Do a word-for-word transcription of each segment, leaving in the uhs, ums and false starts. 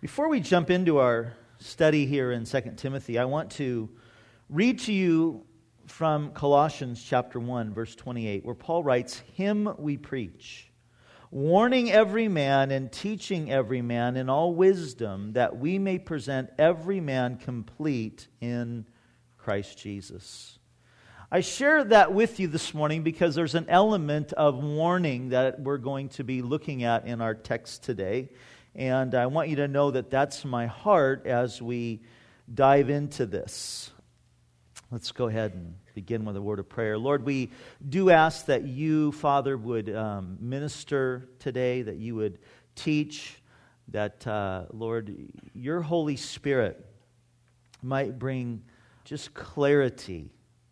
Before we jump into our study here in Second Timothy, I want to read to you from Colossians chapter one, verse twenty-eight, where Paul writes, "Him we preach, warning every man and teaching every man in all wisdom, that we may present every man complete in Christ Jesus." I share that with you this morning because there's an element of warning that we're going to be looking at in our text today. And I want you to know that that's my heart as we dive into this. Let's go ahead and begin with a word of prayer. Lord, we do ask that you, Father, would um, minister today, that you would teach, that, uh, Lord, your Holy Spirit might bring just clarity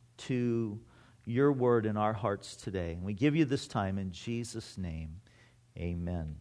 to your word in our hearts today. And we give you this time in Jesus' name. Amen.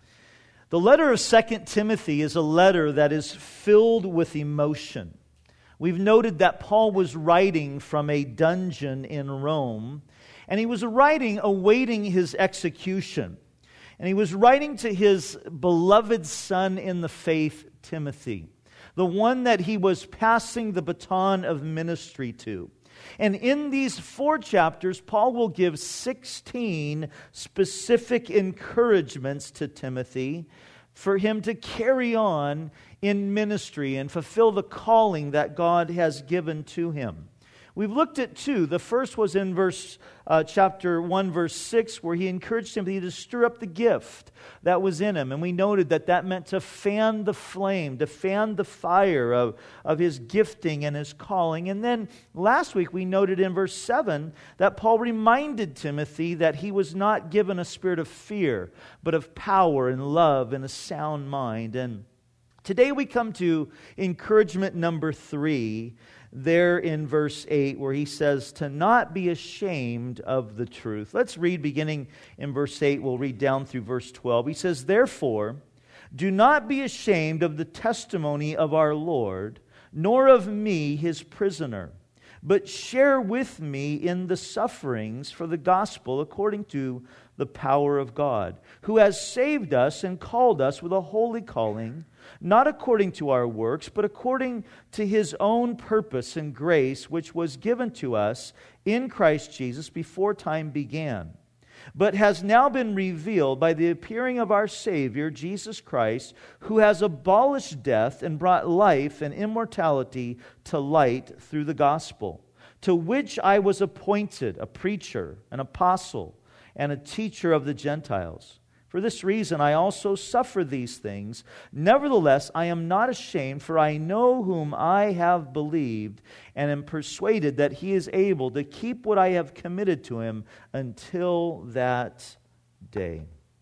The letter of Second Timothy is a letter that is filled with emotion. We've noted that Paul was writing from a dungeon in Rome, and he was writing awaiting his execution. And he was writing to his beloved son in the faith, Timothy, the one that he was passing the baton of ministry to. And in these four chapters, Paul will give sixteen specific encouragements to Timothy for him to carry on in ministry and fulfill the calling that God has given to him. We've looked at two. The first was in verse uh, chapter one, verse six, where he encouraged Timothy to stir up the gift that was in him. And we noted that that meant to fan the flame, to fan the fire of, of his gifting and his calling. And then last week we noted in verse seven that Paul reminded Timothy that he was not given a spirit of fear, but of power and love and a sound mind. And today we come to encouragement number three, there in verse eight, where he says to not be ashamed of the truth. Let's read beginning in verse eight. We'll read down through verse twelve. He says, "Therefore, do not be ashamed of the testimony of our Lord, nor of me, his prisoner, but share with me in the sufferings for the gospel according to the power of God, who has saved us and called us with a holy calling, not according to our works, but according to his own purpose and grace, which was given to us in Christ Jesus before time began, but has now been revealed by the appearing of our Savior, Jesus Christ, who has abolished death and brought life and immortality to light through the gospel, to which I was appointed a preacher, an apostle, and a teacher of the Gentiles. For this reason I also suffer these things. Nevertheless, I am not ashamed, for I know whom I have believed, and am persuaded that he is able to keep what I have committed to him until that day."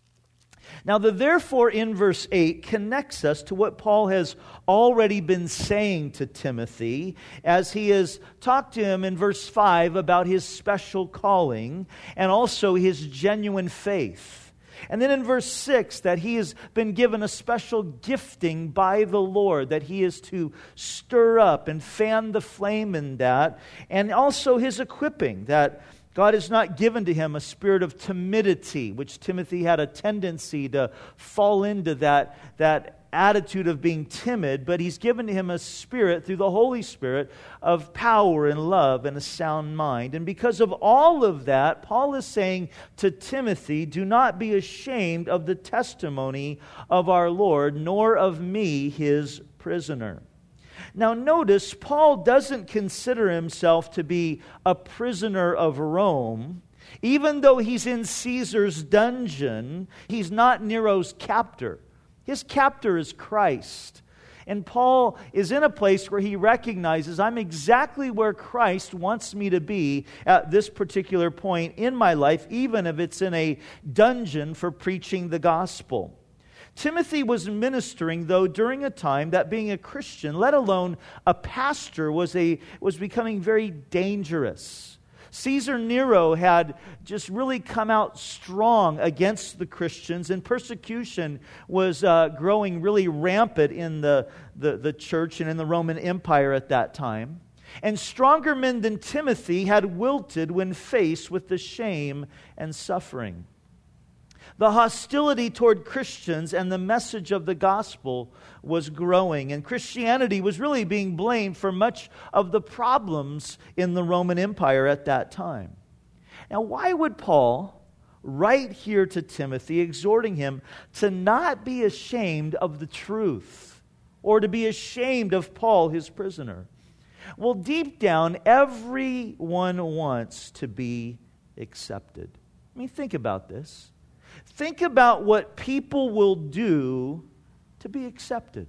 Now, the therefore in verse eight connects us to what Paul has already been saying to Timothy as he has talked to him in verse five about his special calling and also his genuine faith. And then in verse six, that he has been given a special gifting by the Lord, that he is to stir up and fan the flame in that, and also his equipping, that God has not given to him a spirit of timidity, which Timothy had a tendency to fall into that, that attitude of being timid, but he's given to him a spirit through the Holy Spirit of power and love and a sound mind. And because of all of that, Paul is saying to Timothy, do not be ashamed of the testimony of our Lord, nor of me, his prisoner. Now notice, Paul doesn't consider himself to be a prisoner of Rome. Even though he's in Caesar's dungeon, he's not Nero's captor. His captor is Christ. And Paul is in a place where he recognizes, I'm exactly where Christ wants me to be at this particular point in my life, even if it's in a dungeon for preaching the gospel. Timothy was ministering, though, during a time that being a Christian, let alone a pastor, was a was becoming very dangerous. Caesar Nero had just really come out strong against the Christians, and persecution was uh, growing really rampant in the, the, the church and in the Roman Empire at that time. And stronger men than Timothy had wilted when faced with the shame and suffering. The hostility toward Christians and the message of the gospel was growing, and Christianity was really being blamed for much of the problems in the Roman Empire at that time. Now, why would Paul write here to Timothy, exhorting him to not be ashamed of the truth or to be ashamed of Paul, his prisoner? Well, deep down, everyone wants to be accepted. I mean, think about this. Think about what people will do to be accepted.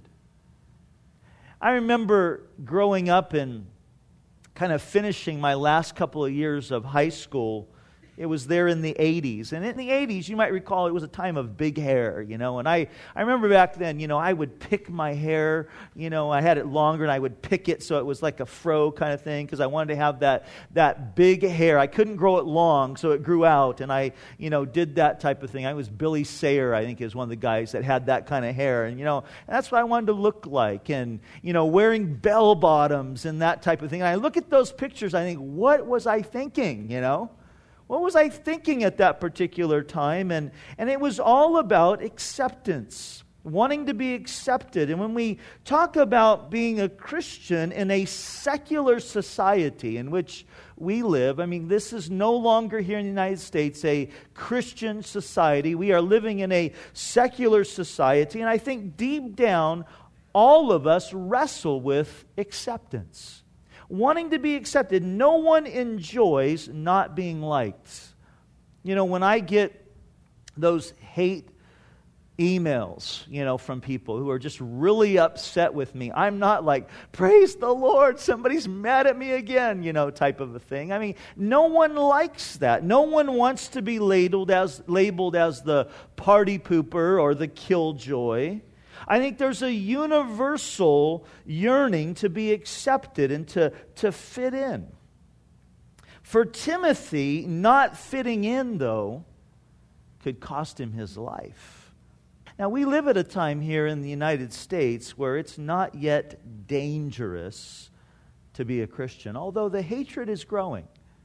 I remember growing up and kind of finishing my last couple of years of high school. It was there in the eighties. And in the eighties, you might recall, it was a time of big hair, you know. And I, I remember back then, you know, I would pick my hair. You know, I had it longer and I would pick it so it was like a fro kind of thing because I wanted to have that, that big hair. I couldn't grow it long, so it grew out. And I, you know, did that type of thing. I was Billy Sayer, I think, is one of the guys that had that kind of hair. And, you know, that's what I wanted to look like. And, you know, wearing bell bottoms and that type of thing. And I look at those pictures, I think, what was I thinking, you know? What was I thinking at that particular time? And, and it was all about acceptance, wanting to be accepted. And when we talk about being a Christian in a secular society in which we live, I mean, this is no longer here in the United States a Christian society. We are living in a secular society. And I think deep down, all of us wrestle with acceptance. Wanting to be accepted. No one enjoys not being liked. You know, when I get those hate emails, you know, from people who are just really upset with me, I'm not like, praise the Lord, somebody's mad at me again, you know, type of a thing. I mean, no one likes that. No one wants to be labeled as, labeled as the party pooper or the killjoy. I think there's a universal yearning to be accepted and to, to fit in. For Timothy, not fitting in, though, could cost him his life. Now, we live at a time here in the United States where it's not yet dangerous to be a Christian, although the hatred is growing.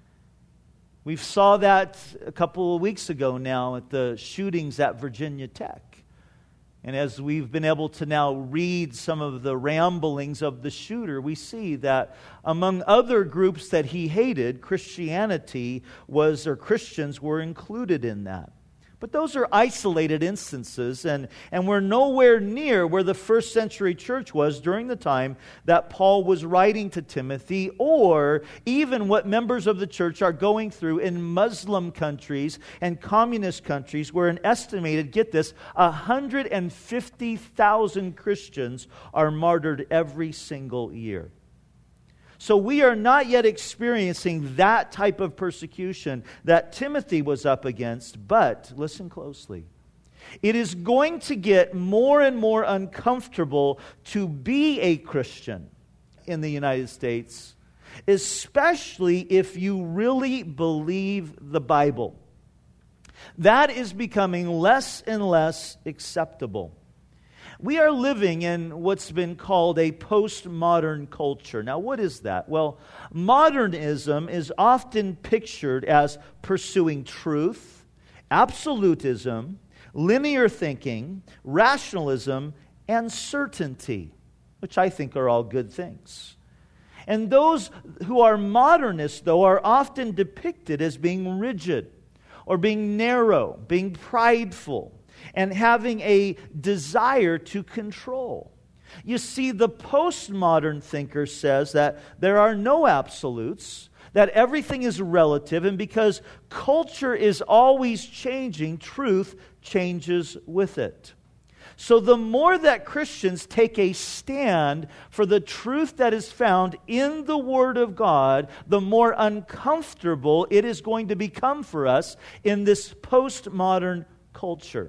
We saw that a couple of weeks ago now at the shootings at Virginia Tech. And as we've been able to now read some of the ramblings of the shooter, we see that among other groups that he hated, Christianity was, or Christians were included in that. But those are isolated instances, and, and we're nowhere near where the first century church was during the time that Paul was writing to Timothy, or even what members of the church are going through in Muslim countries and communist countries, where an estimated, get this, one hundred fifty thousand Christians are martyred every single year. So we are not yet experiencing that type of persecution that Timothy was up against, but listen closely. It is going to get more and more uncomfortable to be a Christian in the United States, especially if you really believe the Bible. That is becoming less and less acceptable. We are living in what's been called a postmodern culture. Now, what is that? Well, modernism is often pictured as pursuing truth, absolutism, linear thinking, rationalism, and certainty, which I think are all good things. And those who are modernists, though, are often depicted as being rigid or being narrow, being prideful, and having a desire to control. You see, the postmodern thinker says that there are no absolutes, that everything is relative, and because culture is always changing, truth changes with it. So the more that Christians take a stand for the truth that is found in the Word of God, the more uncomfortable it is going to become for us in this postmodern culture.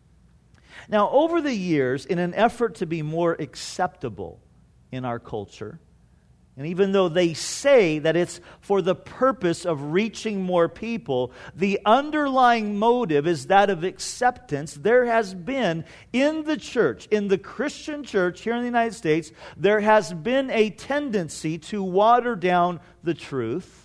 Now, over the years, in an effort to be more acceptable in our culture, and even though they say that it's for the purpose of reaching more people, the underlying motive is that of acceptance. There has been in the church, in the Christian church here in the United States, there has been a tendency to water down the truth,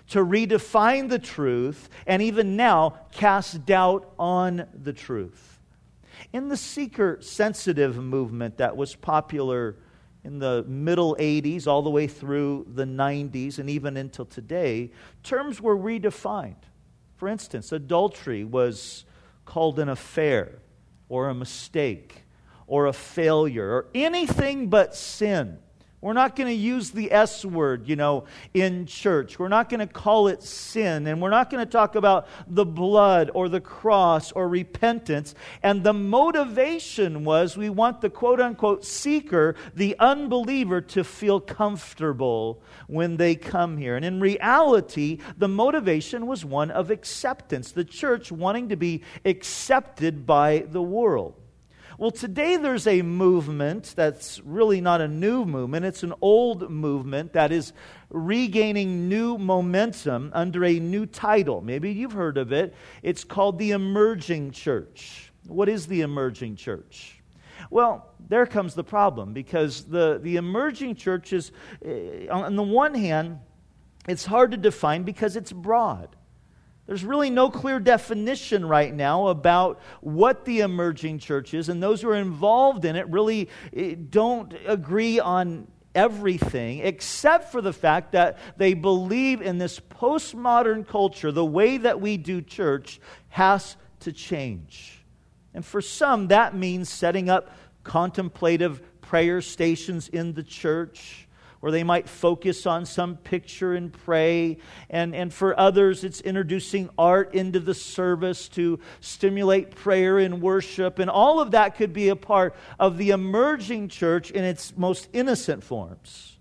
to redefine the truth, and even now cast doubt on the truth. In the seeker-sensitive movement that was popular in the middle eighties all the way through the nineties and even until today, terms were redefined. For instance, adultery was called an affair or a mistake or a failure or anything but sin. We're not going to use the S word, you know, in church. We're not going to call it sin, and we're not going to talk about the blood or the cross or repentance. And the motivation was we want the quote-unquote seeker, the unbeliever, to feel comfortable when they come here. And in reality, the motivation was one of acceptance, the church wanting to be accepted by the world. Well, today there's a movement that's really not a new movement. It's an old movement that is regaining new momentum under a new title. Maybe you've heard of it. It's called the Emerging Church. What is the Emerging Church? Well, there comes the problem, because the, the emerging church is, on the one hand, it's hard to define because it's broad. There's really no clear definition right now about what the emerging church is, and those who are involved in it really don't agree on everything, except for the fact that they believe in this postmodern culture, the way that we do church has to change. And for some, that means setting up contemplative prayer stations in the church, or they might focus on some picture and pray. And, and for others, it's introducing art into the service to stimulate prayer and worship. And all of that could be a part of the emerging church in its most innocent forms.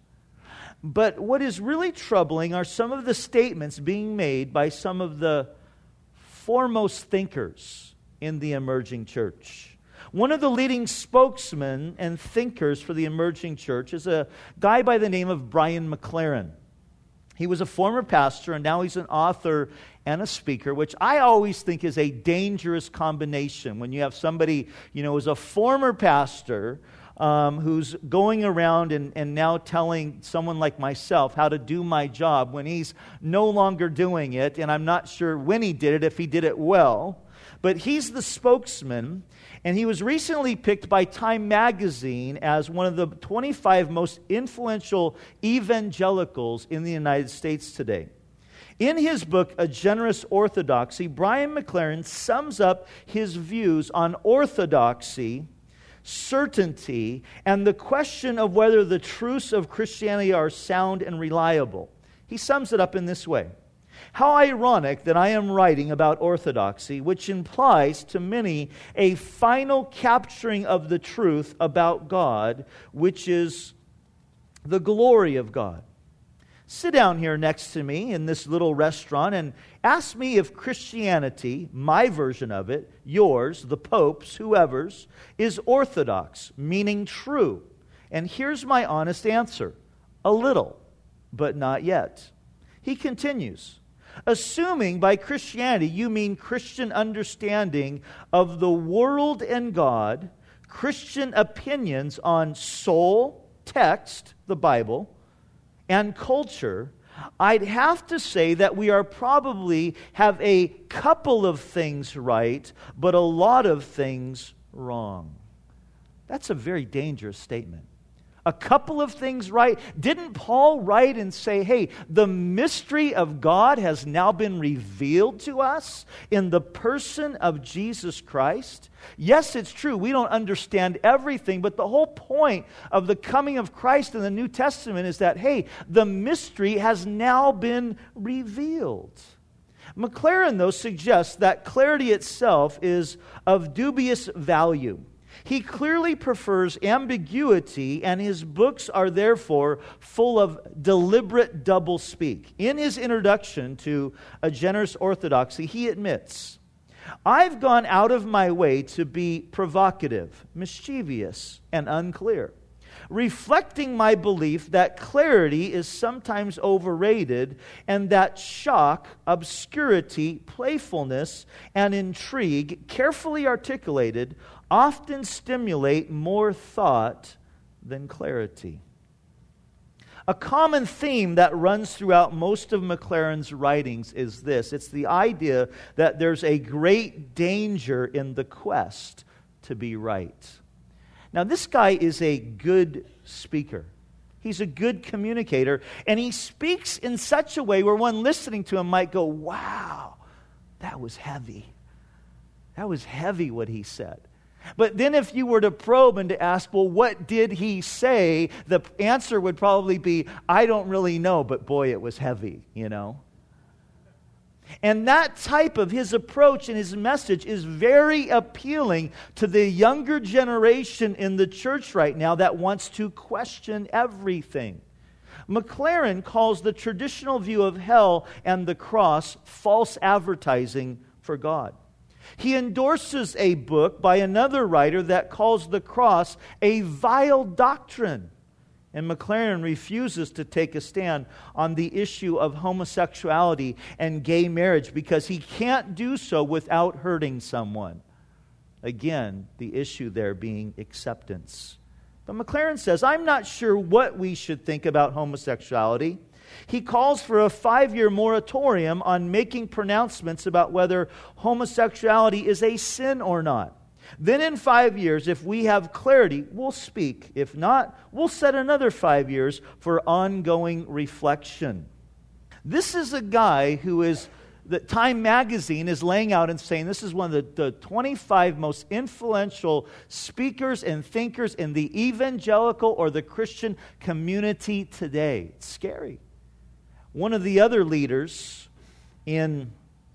But what is really troubling are some of the statements being made by some of the foremost thinkers in the emerging church. One of the leading spokesmen and thinkers for the emerging church is a guy by the name of Brian McLaren. He was a former pastor, and now he's an author and a speaker, which I always think is a dangerous combination. When you have somebody, you know, who's a former pastor, um, who's going around and, and now telling someone like myself how to do my job when he's no longer doing it, and I'm not sure when he did it, if he did it well. But he's the spokesman, and he was recently picked by Time Magazine as one of the twenty-five most influential evangelicals in the United States today. In his book, A Generous Orthodoxy, Brian McLaren sums up his views on orthodoxy, certainty, and the question of whether the truths of Christianity are sound and reliable. He sums it up in this way. How ironic that I am writing about orthodoxy, which implies to many a final capturing of the truth about God, which is the glory of God. Sit down here next to me in this little restaurant and ask me if Christianity, my version of it, yours, the Pope's, whoever's, is orthodox, meaning true. And here's my honest answer. A little, but not yet. He continues. Assuming by Christianity you mean Christian understanding of the world and God, Christian opinions on soul, text, the Bible, and culture, I'd have to say that we are probably have a couple of things right, but a lot of things wrong. That's a very dangerous statement. A couple of things right. Didn't Paul write and say, hey, the mystery of God has now been revealed to us in the person of Jesus Christ? Yes, it's true. We don't understand everything, but the whole point of the coming of Christ in the New Testament is that, hey, the mystery has now been revealed. McLaren, though, suggests that clarity itself is of dubious value. He clearly prefers ambiguity, and his books are therefore full of deliberate doublespeak. In his introduction to A Generous Orthodoxy, he admits, I've gone out of my way to be provocative, mischievous, and unclear, reflecting my belief that clarity is sometimes overrated and that shock, obscurity, playfulness, and intrigue, carefully articulated, often stimulate more thought than clarity. A common theme that runs throughout most of Maclaren's writings is this. It's the idea that there's a great danger in the quest to be right. Now, this guy is a good speaker. He's a good communicator, and he speaks in such a way where one listening to him might go, wow, that was heavy. That was heavy what he said. But then if you were to probe and to ask, well, what did he say? The answer would probably be, I don't really know, but boy, it was heavy, you know. And that type of his approach and his message is very appealing to the younger generation in the church right now that wants to question everything. Maclaren calls the traditional view of hell and the cross false advertising for God. He endorses a book by another writer that calls the cross a vile doctrine. And Maclaren refuses to take a stand on the issue of homosexuality and gay marriage because he can't do so without hurting someone. Again, the issue there being acceptance. But Maclaren says, I'm not sure what we should think about homosexuality. He calls for a five-year moratorium on making pronouncements about whether homosexuality is a sin or not. Then in five years, if we have clarity, we'll speak. If not, we'll set another five years for ongoing reflection. This is a guy who is, the Time magazine is laying out and saying this is one of the, the twenty-five most influential speakers and thinkers in the evangelical or the Christian community today. It's scary. One of the other leaders in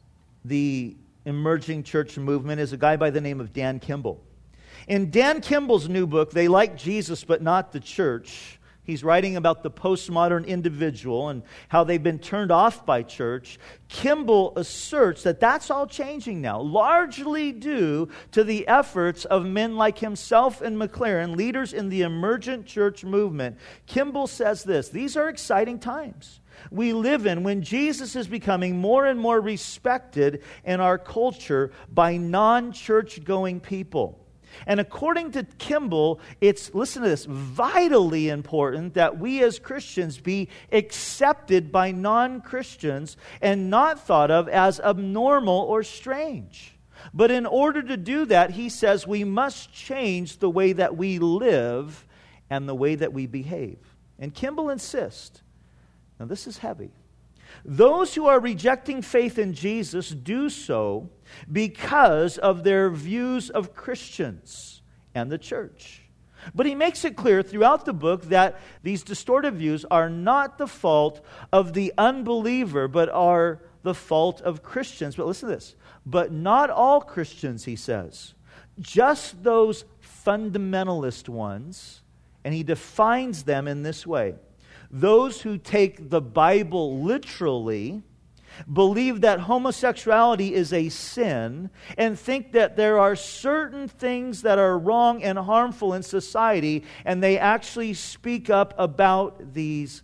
the emerging church movement is a guy by the name of Dan Kimball. In Dan Kimball's new book, They Like Jesus But Not the Church, he's writing about the postmodern individual and how they've been turned off by church. Kimball asserts that that's all changing now, largely due to the efforts of men like himself and Maclaren, leaders in the emergent church movement. Kimball says this, these are exciting times we live in when Jesus is becoming more and more respected in our culture by non-church going people. And according to Kimball, it's, listen to this, vitally important that we as Christians be accepted by non-Christians and not thought of as abnormal or strange. But in order to do that, he says we must change the way that we live and the way that we behave. And Kimball insists, now this is heavy, those who are rejecting faith in Jesus do so because of their views of Christians and the church. But he makes it clear throughout the book that these distorted views are not the fault of the unbeliever, but are the fault of Christians. But listen to this. But not all Christians, he says. Just those fundamentalist ones. And he defines them in this way. Those who take the Bible literally, believe that homosexuality is a sin, and think that there are certain things that are wrong and harmful in society, and they actually speak up about these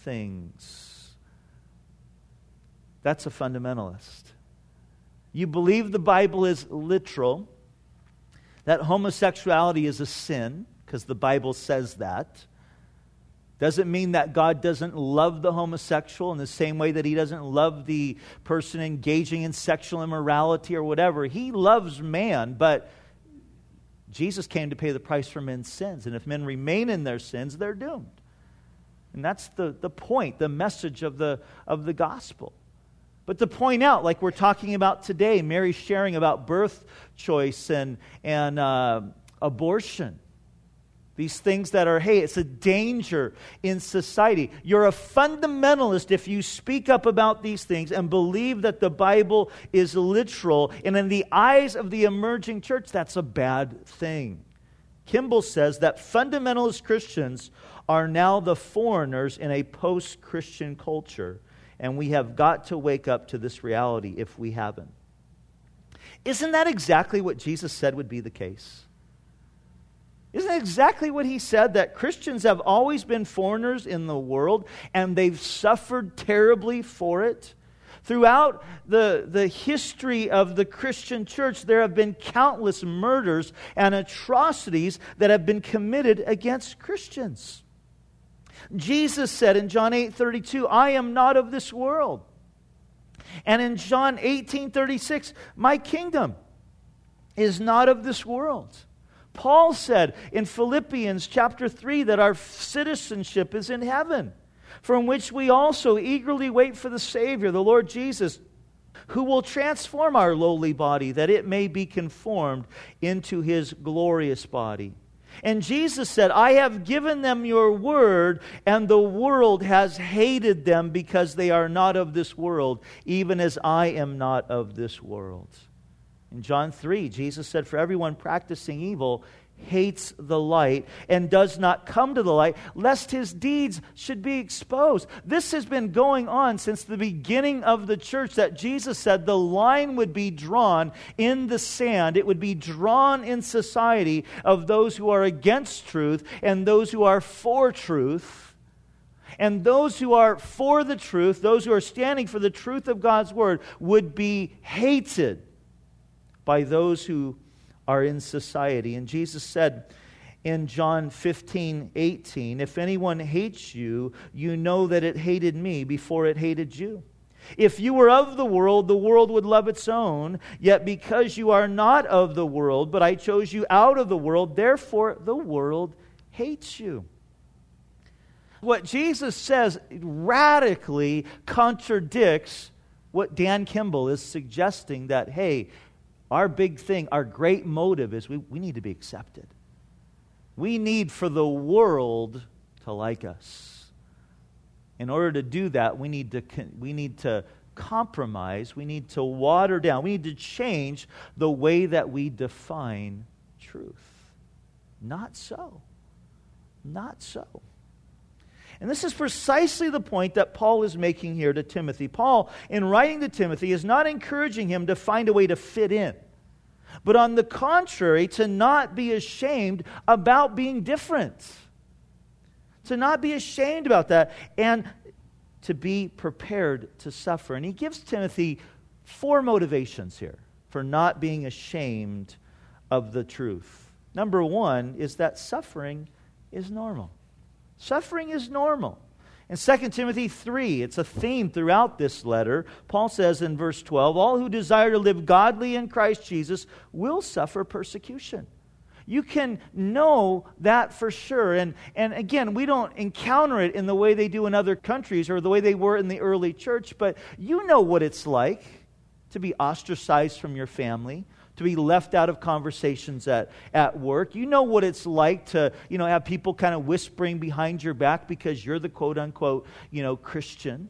things. That's a fundamentalist. You believe the Bible is literal, that homosexuality is a sin, because the Bible says that. Doesn't mean that God doesn't love the homosexual in the same way that He doesn't love the person engaging in sexual immorality or whatever. He loves man, but Jesus came to pay the price for men's sins. And if men remain in their sins, they're doomed. And that's the, the point, the message of the, of the gospel. But to point out, like we're talking about today, Mary sharing about birth choice and, and uh, abortion. These things that are, hey, it's a danger in society. You're a fundamentalist if you speak up about these things and believe that the Bible is literal. And in the eyes of the emerging church, that's a bad thing. Kimball says that fundamentalist Christians are now the foreigners in a post-Christian culture. And we have got to wake up to this reality if we haven't. Isn't that exactly what Jesus said would be the case? Isn't that exactly what He said? That Christians have always been foreigners in the world and they've suffered terribly for it? Throughout the, the history of the Christian church, there have been countless murders and atrocities that have been committed against Christians. Jesus said in John eight thirty-two, I am not of this world. And in John eighteen thirty-six, my kingdom is not of this world. Paul said in Philippians chapter three that our citizenship is in heaven, from which we also eagerly wait for the Savior, the Lord Jesus, who will transform our lowly body, that it may be conformed into His glorious body. And Jesus said, I have given them your word, and the world has hated them because they are not of this world, even as I am not of this world. In John three, Jesus said, for everyone practicing evil hates the light and does not come to the light, lest his deeds should be exposed. This has been going on since the beginning of the church, that Jesus said the line would be drawn in the sand. It would be drawn in society of those who are against truth and those who are for truth. And those who are for the truth, those who are standing for the truth of God's word, would be hated by those who are in society. And Jesus said in John fifteen eighteen, if anyone hates you, you know that it hated me before it hated you. If you were of the world, the world would love its own. Yet because you are not of the world, but I chose you out of the world, therefore the world hates you. What Jesus says radically contradicts what Dan Kimball is suggesting, that, hey, our big thing, our great motive is we, we need to be accepted. We need for the world to like us. In order to do that, we need to we need to compromise. We need to water down. We need to change the way that we define truth. Not so. Not so. And this is precisely the point that Paul is making here to Timothy. Paul, in writing to Timothy, is not encouraging him to find a way to fit in, but on the contrary, to not be ashamed about being different. To not be ashamed about that, and to be prepared to suffer. And he gives Timothy four motivations here for not being ashamed of the truth. Number one is that suffering is normal. Suffering is normal. In Second Timothy three, it's a theme throughout this letter. Paul says in verse twelve, all who desire to live godly in Christ Jesus will suffer persecution. You can know that for sure. And, and again, we don't encounter it in the way they do in other countries or the way they were in the early church, but you know what it's like to be ostracized from your family, to be left out of conversations at, at work. You know what it's like to, you know, have people kind of whispering behind your back because you're the quote-unquote, you know, Christian.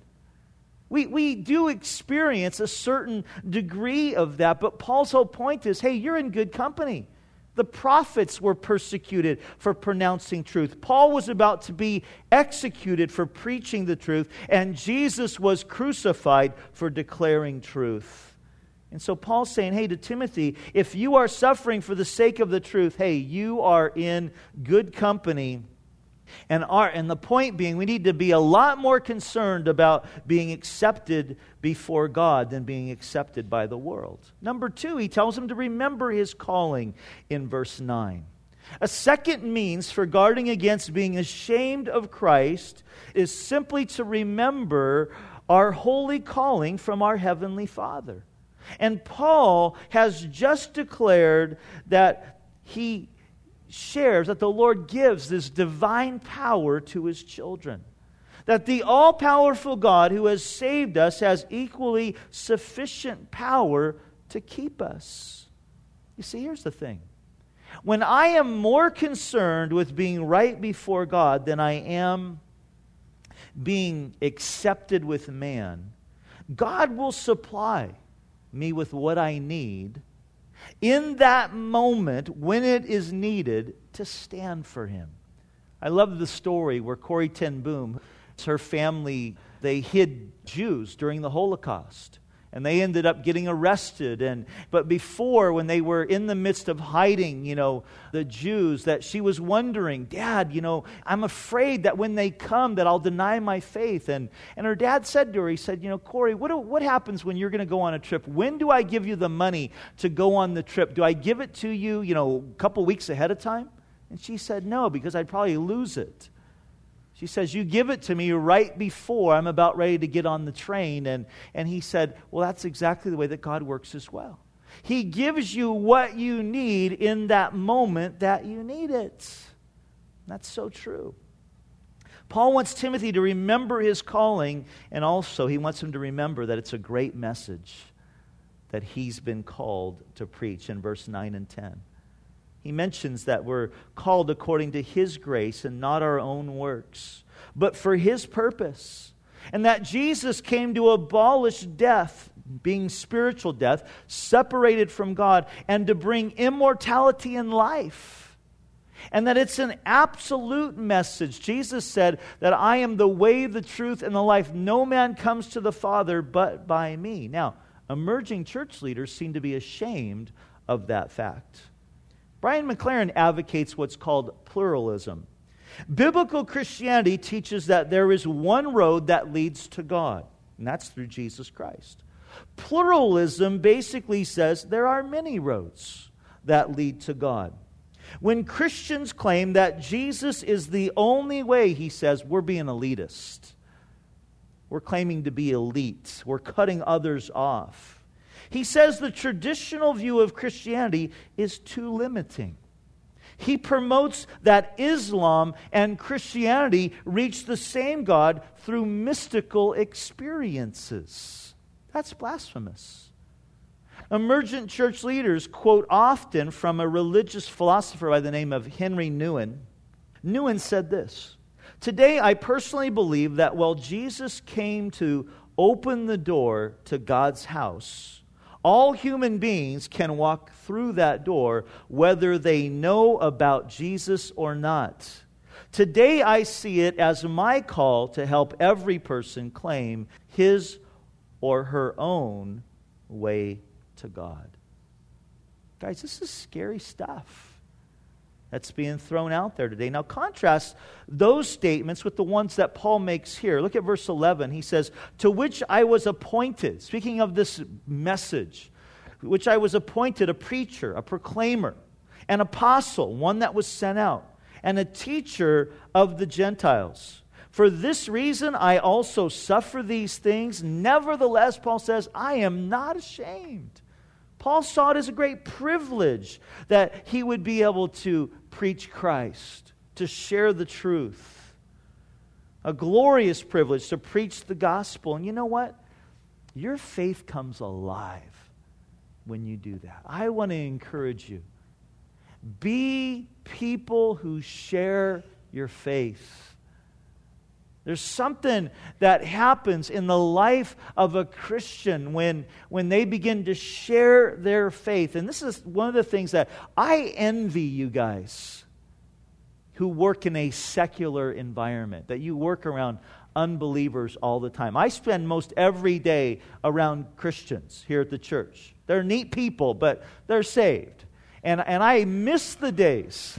We, we do experience a certain degree of that, but Paul's whole point is, hey, you're in good company. The prophets were persecuted for pronouncing truth. Paul was about to be executed for preaching the truth, and Jesus was crucified for declaring truth. And so Paul's saying, hey, to Timothy, if you are suffering for the sake of the truth, hey, you are in good company. And, our, and the point being, we need to be a lot more concerned about being accepted before God than being accepted by the world. Number two, he tells him to remember his calling in verse nine. A second means for guarding against being ashamed of Christ is simply to remember our holy calling from our Heavenly Father. And Paul has just declared that he shares, that the Lord gives this divine power to His children. That the all-powerful God who has saved us has equally sufficient power to keep us. You see, here's the thing. When I am more concerned with being right before God than I am being accepted with man, God will supply me with what I need in that moment when it is needed to stand for Him. I love the story where Corrie ten Boom, her family, they hid Jews during the Holocaust. And they ended up getting arrested. And but before, when they were in the midst of hiding, you know, the Jews, that she was wondering, Dad, you know, I'm afraid that when they come that I'll deny my faith. And and her dad said to her, he said, you know, Corrie, what do, what happens when you're going to go on a trip? When do I give you the money to go on the trip? Do I give it to you, you know, a couple weeks ahead of time? And she said, no, because I'd probably lose it. She says, you give it to me right before I'm about ready to get on the train. And, and he said, well, that's exactly the way that God works as well. He gives you what you need in that moment that you need it. That's so true. Paul wants Timothy to remember his calling, and also he wants him to remember that it's a great message that he's been called to preach in verse nine and ten. He mentions that we're called according to His grace and not our own works, but for His purpose. And that Jesus came to abolish death, being spiritual death, separated from God, and to bring immortality and life. And that it's an absolute message. Jesus said that I am the way, the truth, and the life. No man comes to the Father but by me. Now, emerging church leaders seem to be ashamed of that fact. Brian McLaren advocates what's called pluralism. Biblical Christianity teaches that there is one road that leads to God, and that's through Jesus Christ. Pluralism basically says there are many roads that lead to God. When Christians claim that Jesus is the only way, he says, we're being elitist. We're claiming to be elite. We're cutting others off. He says the traditional view of Christianity is too limiting. He promotes that Islam and Christianity reach the same God through mystical experiences. That's blasphemous. Emergent church leaders quote often from a religious philosopher by the name of Henry Nouwen. Nouwen said this, today I personally believe that while Jesus came to open the door to God's house, all human beings can walk through that door whether they know about Jesus or not. Today I see it as my call to help every person claim his or her own way to God. Guys, this is scary stuff that's being thrown out there today. Now contrast those statements with the ones that Paul makes here. Look at verse eleven. He says, to which I was appointed, speaking of this message, which I was appointed a preacher, a proclaimer, an apostle, one that was sent out, and a teacher of the Gentiles. For this reason I also suffer these things. Nevertheless, Paul says, I am not ashamed. Paul saw it as a great privilege that he would be able to preach Christ, to share the truth. A glorious privilege to preach the gospel. And you know what? Your faith comes alive when you do that. I want to encourage you. Be people who share your faith. There's something that happens in the life of a Christian when, when they begin to share their faith. And this is one of the things that I envy you guys who work in a secular environment, that you work around unbelievers all the time. I spend most every day around Christians here at the church. They're neat people, but they're saved. And, and I miss the days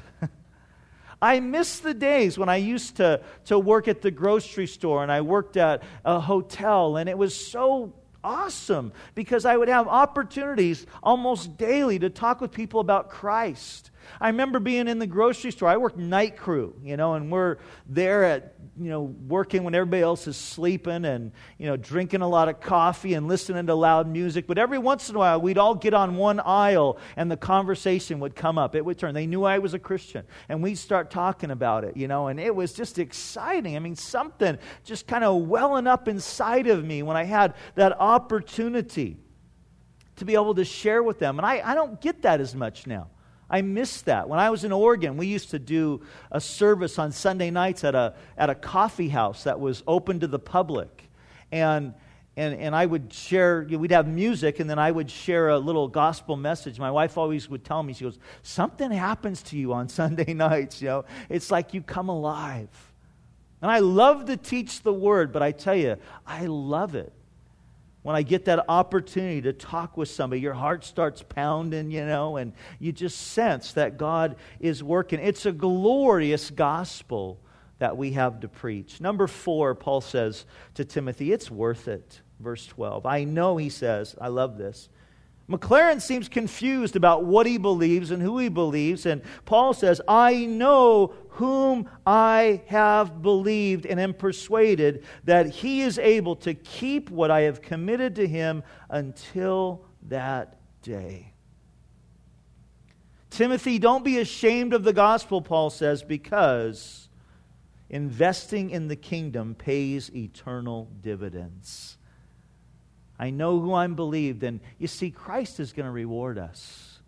I miss the days when I used to, to work at the grocery store and I worked at a hotel, and it was so awesome because I would have opportunities almost daily to talk with people about Christ. I remember being in the grocery store. I worked night crew, you know, and we're there at, you know, working when everybody else is sleeping and, you know, drinking a lot of coffee and listening to loud music. But every once in a while, we'd all get on one aisle and the conversation would come up. It would turn. They knew I was a Christian, and we'd start talking about it, you know, and it was just exciting. I mean, something just kind of welling up inside of me when I had that opportunity to be able to share with them. And I, I don't get that as much now. I miss that. When I was in Oregon, we used to do a service on Sunday nights at a at a coffee house that was open to the public. And and and I would share, you know, we'd have music, and then I would share a little gospel message. My wife always would tell me, she goes, something happens to you on Sunday nights, you know. It's like you come alive. And I love to teach the word, but I tell you, I love it when I get that opportunity to talk with somebody. Your heart starts pounding, you know, and you just sense that God is working. It's a glorious gospel that we have to preach. Number four, Paul says to Timothy, it's worth it. Verse twelve. I know, he says, I love this. McLaren seems confused about what he believes and who he believes, and Paul says, I know whom I have believed and am persuaded that He is able to keep what I have committed to Him until that day. Timothy, don't be ashamed of the gospel, Paul says, because investing in the kingdom pays eternal dividends. I know who I'm believed, and you see, Christ is going to reward us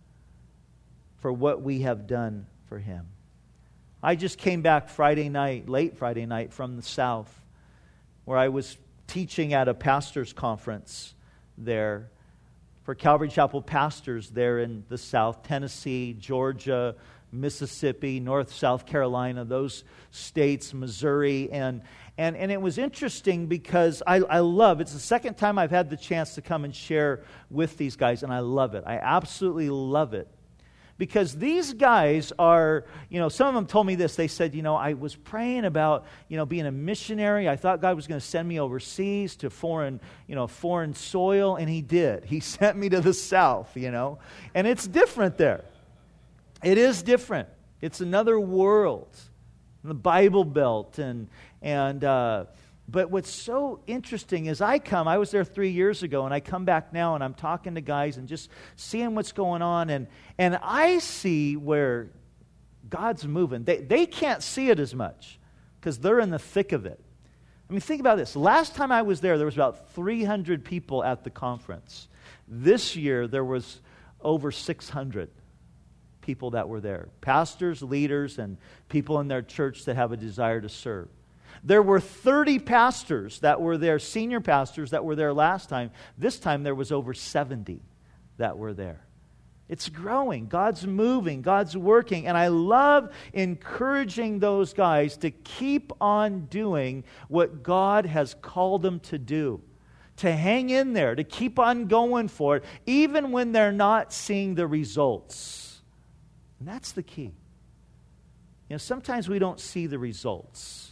for what we have done for Him. I just came back Friday night, late Friday night, from the South, where I was teaching at a pastor's conference there for Calvary Chapel pastors there in the South, Tennessee, Georgia, Mississippi, North, South Carolina, those states, Missouri, and and and it was interesting because I, I love, it's the second time I've had the chance to come and share with these guys, and I love it. I absolutely love it. Because these guys are, you know, some of them told me this. They said, you know, I was praying about, you know, being a missionary. I thought God was going to send me overseas to foreign, you know, foreign soil, and He did. He sent me to the South, you know. And it's different there. It is different. It's another world, the Bible Belt, and and uh, but what's so interesting is I come, I was there three years ago, and I come back now, and I'm talking to guys and just seeing what's going on, and and I see where God's moving. They they can't see it as much because they're in the thick of it. I mean, think about this. Last time I was there, there was about three hundred people at the conference. This year, there was over six hundred people that were there. Pastors, leaders, and people in their church that have a desire to serve. There were thirty pastors that were there, senior pastors that were there last time. This time there was over seventy that were there. It's growing. God's moving. God's working. And I love encouraging those guys to keep on doing what God has called them to do. To hang in there, to keep on going for it, even when they're not seeing the results. And that's the key. You know, sometimes we don't see the results.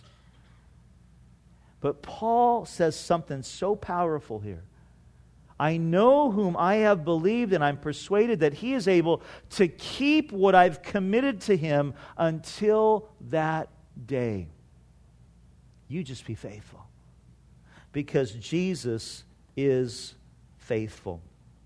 But Paul says something so powerful here. I know whom I have believed, and I'm persuaded that He is able to keep what I've committed to Him until that day. You just be faithful. Because Jesus is faithful.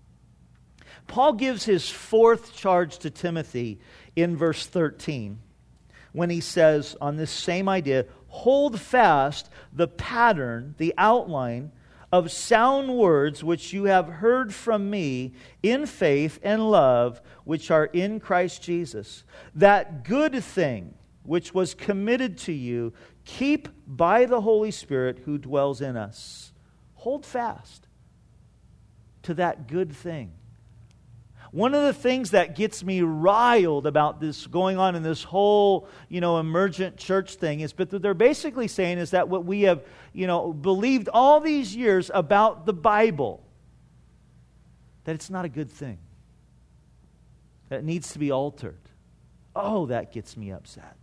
Paul gives his fourth charge to Timothy in verse thirteen when he says on this same idea, hold fast the pattern, the outline of sound words which you have heard from me in faith and love which are in Christ Jesus. That good thing which was committed to you, keep by the Holy Spirit who dwells in us. Hold fast to that good thing. One of the things that gets me riled about this going on in this whole, you know, emergent church thing is, but what they're basically saying is that what we have, you know, believed all these years about the Bible, that it's not a good thing. That it needs to be altered. Oh, that gets me upset.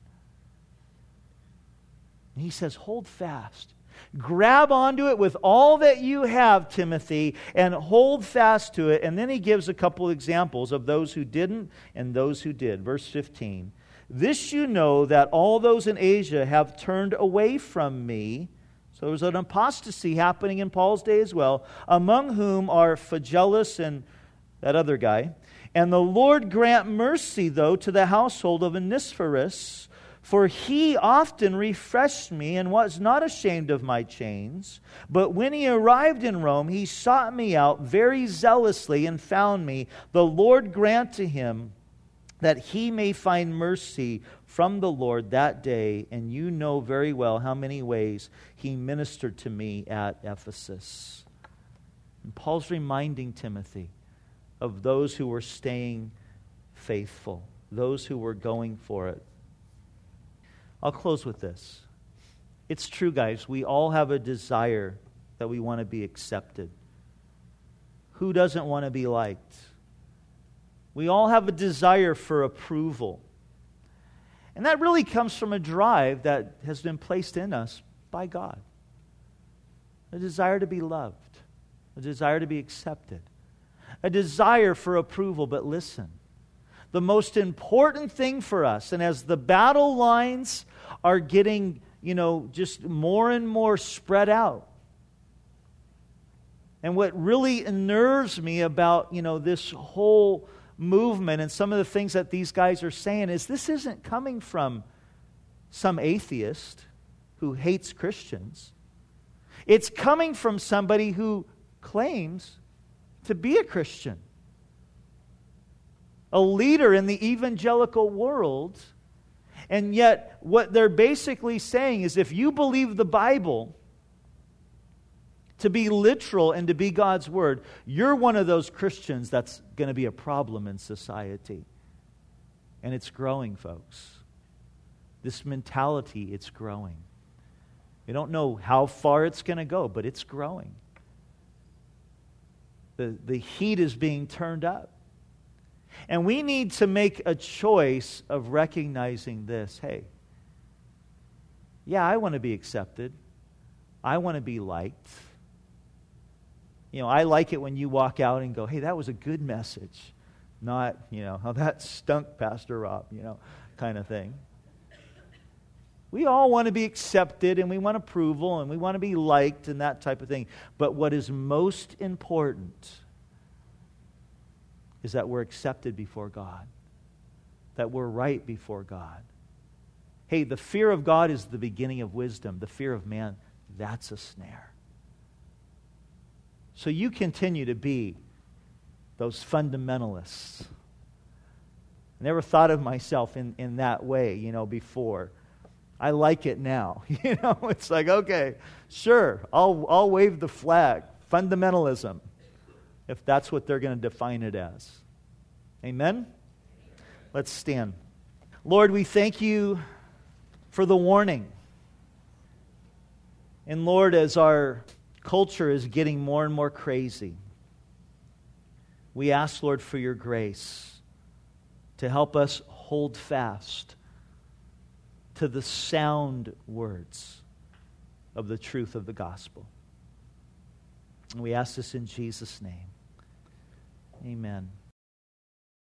And he says, hold fast. Grab onto it with all that you have, Timothy, and hold fast to it. And then he gives a couple examples of those who didn't and those who did. Verse fifteen. This you know that all those in Asia have turned away from me. So there's an apostasy happening in Paul's day as well, among whom are Phygellus and that other guy. And the Lord grant mercy, though, to the household of Onesiphorus, for he often refreshed me and was not ashamed of my chains. But when he arrived in Rome, he sought me out very zealously and found me. The Lord grant to him that he may find mercy from the Lord that day. And you know very well how many ways he ministered to me at Ephesus. And Paul's reminding Timothy of those who were staying faithful, those who were going for it. I'll close with this. It's true, guys. We all have a desire that we want to be accepted. Who doesn't want to be liked? We all have a desire for approval. And that really comes from a drive that has been placed in us by God. A desire to be loved. A desire to be accepted. A desire for approval. But listen, the most important thing for us. And as the battle lines are getting, you know, just more and more spread out, and what really unnerves me about, you know, this whole movement and some of the things that these guys are saying is this isn't coming from some atheist who hates Christians. It's coming from somebody who claims to be a Christian, a leader in the evangelical world. And yet what they're basically saying is if you believe the Bible to be literal and to be God's Word, you're one of those Christians that's going to be a problem in society. And it's growing, folks. This mentality, it's growing. We don't know how far it's going to go, but it's growing. The, the heat is being turned up. And we need to make a choice of recognizing this. Hey, yeah, I want to be accepted. I want to be liked. You know, I like it when you walk out and go, hey, that was a good message. Not, you know, how that stunk, Pastor Rob, you know, kind of thing. We all want to be accepted and we want approval and we want to be liked and that type of thing. But what is most important is that we're accepted before God, that we're right before God. Hey, the fear of God is the beginning of wisdom. The fear of man, that's a snare. So you continue to be those fundamentalists. I never thought of myself in, in that way, you know, before. I like it now. You know, it's like, okay, sure, I'll I'll wave the flag. Fundamentalism, if that's what they're going to define it as. Amen? Let's stand. Lord, we thank you for the warning. And Lord, as our culture is getting more and more crazy, we ask, Lord, for your grace to help us hold fast to the sound words of the truth of the gospel. And we ask this in Jesus' name. Amen.